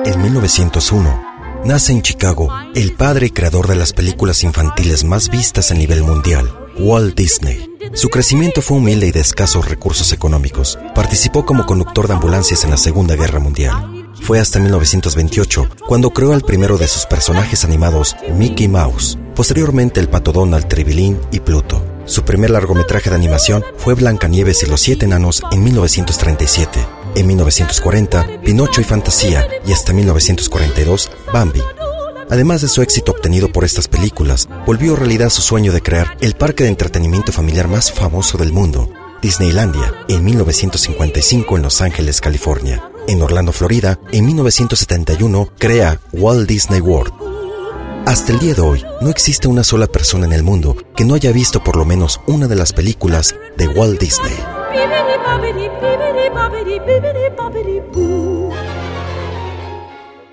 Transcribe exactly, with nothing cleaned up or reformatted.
En mil novecientos uno, nace en Chicago el padre y creador de las películas infantiles más vistas a nivel mundial, Walt Disney. Su crecimiento fue humilde y de escasos recursos económicos. Participó como conductor de ambulancias en la Segunda Guerra Mundial. Fue hasta mil novecientos veintiocho cuando creó al primero de sus personajes animados, Mickey Mouse. Posteriormente el pato Donald, Tribilín y Pluto. Su primer largometraje de animación fue Blancanieves y los siete enanos en mil novecientos treinta y siete. En mil novecientos cuarenta, Pinocho y Fantasía, y hasta mil novecientos cuarenta y dos, Bambi. Además de su éxito obtenido por estas películas, volvió realidad su sueño de crear el parque de entretenimiento familiar más famoso del mundo, Disneylandia, en mil novecientos cincuenta y cinco en Los Ángeles, California. En Orlando, Florida, en mil novecientos setenta y uno, crea Walt Disney World. Hasta el día de hoy, no existe una sola persona en el mundo que no haya visto por lo menos una de las películas de Walt Disney.